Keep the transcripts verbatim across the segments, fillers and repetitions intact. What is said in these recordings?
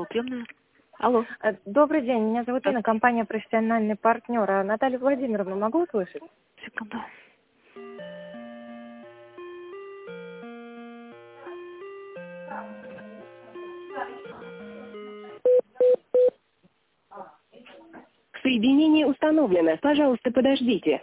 приемная. Алло. Э, Добрый день, меня зовут Да. Инна, компания «Профессиональный партнер». А Наталью Владимировну могу услышать? Секунду. Соединение установлено. Пожалуйста, подождите.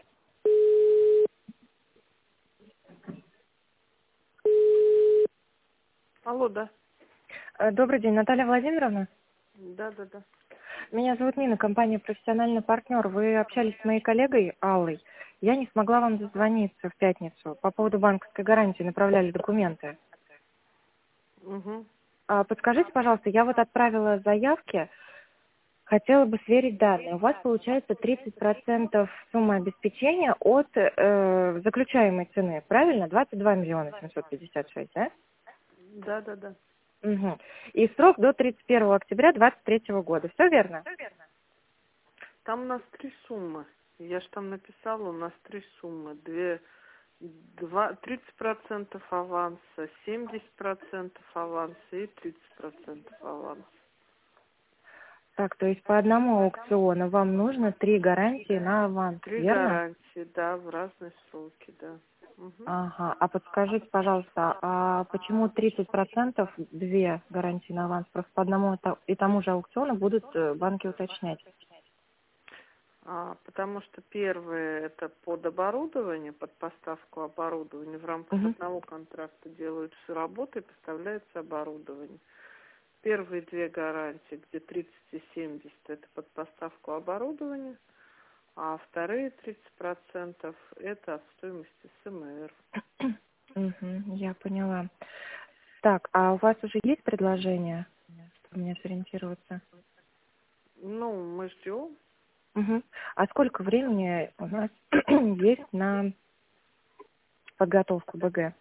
Алло, да. Э, Добрый день, Наталья Владимировна. Да, да, да. Меня зовут Нина, компания «Профессиональный партнер». Вы общались с моей коллегой Аллой. Я не смогла вам дозвониться в пятницу. По поводу банковской гарантии направляли документы. Угу. А подскажите, пожалуйста, я вот отправила заявки. Хотела бы сверить данные. У вас получается тридцать процентов суммы обеспечения от э, заключаемой цены, правильно? двадцать два миллиона семьсот пятьдесят шесть, да? Да, да, да. Угу. И срок до тридцать первого октября двадцать третьего года. Все верно? Там у нас три суммы. Я же там написала, у нас три суммы. Две, два, тридцать процентов аванса, семьдесят процентов аванса и тридцать процентов аванса. Так, то есть по одному аукциону вам нужно три гарантии на аванс, Три верно? гарантии, да, в разные сроки, да. Угу. Ага. А подскажите, пожалуйста, а почему тридцать процентов две гарантии на аванс? Просто по одному это- и тому же аукциону будут э, банки уточнять. А, потому что первое это под оборудование, под поставку оборудования. В рамках Угу. одного контракта делают всю работу и поставляется оборудование. Первые две гарантии, где тридцать и семьдесят, это под поставку оборудования, а вторые тридцать процентов это от стоимости СМР. Угу, я поняла. Так, а у вас уже есть предложение, чтобы мне сориентироваться? Ну, мы ждем. Угу. А сколько времени у нас есть на подготовку БГ?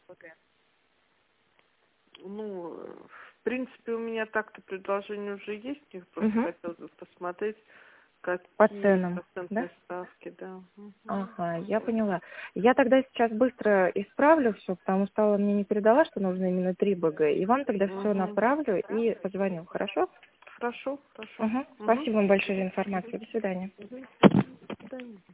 Ну, в принципе, у меня так-то предложение уже есть, я просто Угу. хотела бы посмотреть, какие По ценам, да? процентные ставки, да. Мгм. Ага, я поняла. Я тогда сейчас быстро исправлю все, потому что Алла мне не передала, что нужно именно три БГ. И вам тогда все Мгм. направлю и позвоню, хорошо? Хорошо, хорошо. Угу. Угу. Спасибо вам большое за информацию. До свидания. До свидания.